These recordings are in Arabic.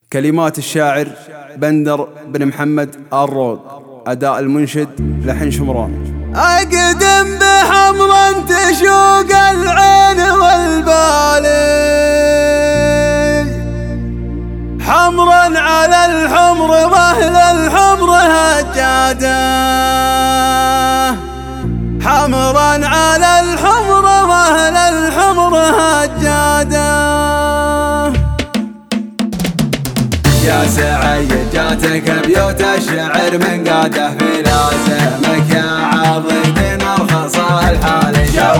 كلمات الشاعر بندر بن محمد الروض، أداء المنشد لحن شمران. أقدم بحمرا تشوق العين والبالي، حمرا على الحمر واهل الحمر هجاده، حمرا على الحمر واهل الحمر هجاده. يا سعيد جاتك بيوت الشعر من قاده في لازمك يا عضيد ارخص الحال،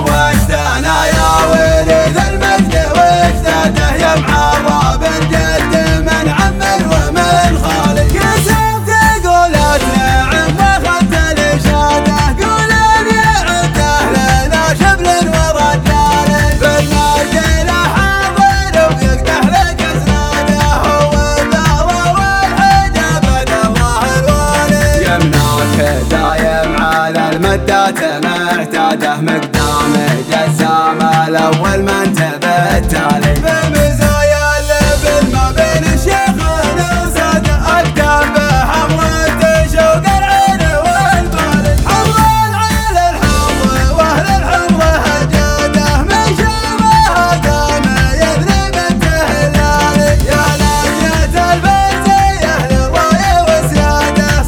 شوشتنا يا ولد المجد واجداده يا معرب الجد من عم ومن خالد، كسبت قولات نعم واخذت الاشاده، قولين يعده لنا شبل ورجال، بالمجد له حاضر ويقدح لك اسناده، هو الدار والحجاب الله الوالي، يمناك دايم على المدات معتاده، مقدام جسام الاول ما انتبه التالي، بمزايا اللبن ما بين الشيخ والأسد، أكتب بحمرة تشوق العين والبال، حمرا على الحمر واهل الحمر هجاده، من شامها قام يذنب التهلال، يا ناجية البرزي أهل الراية وسياده،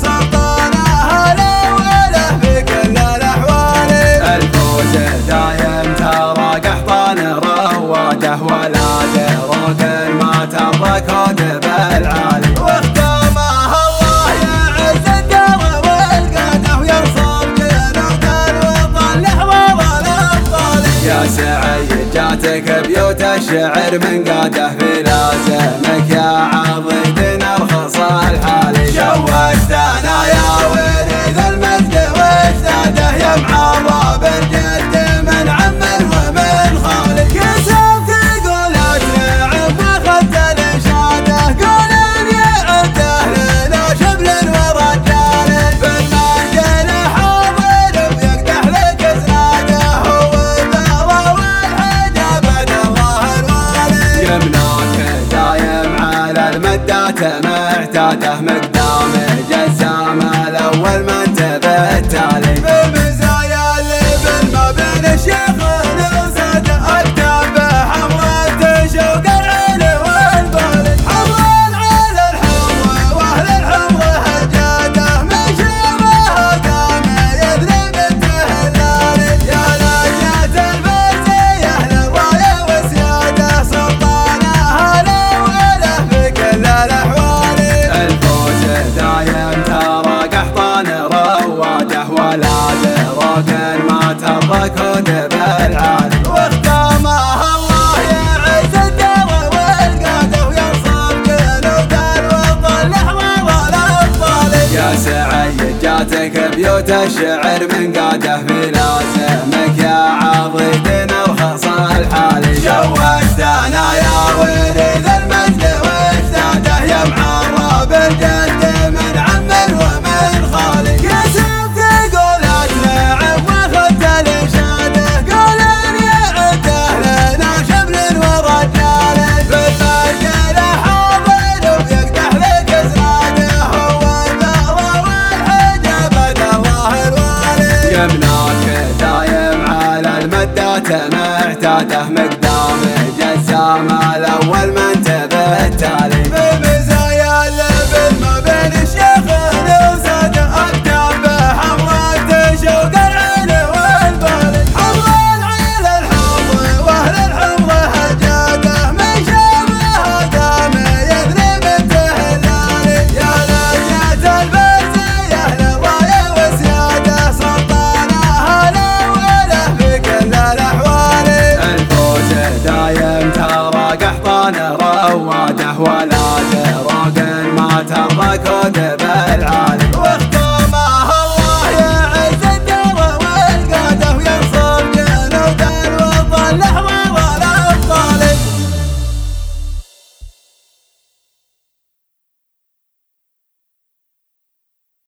سلطانها الأولى في كل الأحوال، الفوز دايم ترى قحطان رواده، ولا دروق ما ترى كذب العالي، واختامها الله يعز الدار والقاده، وينصر جنود الوطن لحظة الأبطال. يا سعيد جاتك بيوت الشعر من قاده في لازمك يا عضيد ارخص الحال، شوشتنا يا ولد المجد واجداده يا معرب الجد من عم ومن خالد، كسبت قولات نعم واخذت الاشاده، قولين يعده لنا شبل ورجال، بالمجد له حاضر ويقدح لك اسناده، هو الدار والحجاب الله الوالي، يمناك دايم على المدات معتاده، مقدام جسام الاول ما انتبه التالي، بمزايا اللبن ما بين الشيخ والأسد، أكتب بحمرة تشوق العين والبال، حمرا على الحمر واهل الحمر هجاده، من شامها قام يذنب التهلال، يا ناجية البرزي أهل الراية وسياده، سلطانها الأولى في كل الأحوال، الفوز دايم ترى قحطان رواده، ولا دروق ما ترى كذب العالي، واختامها الله يعز الدار والقاده، وينصر جنود الوطن لحظة الأبطال. يا سعيد جاتك بيوت الشعر من قاده في لازمك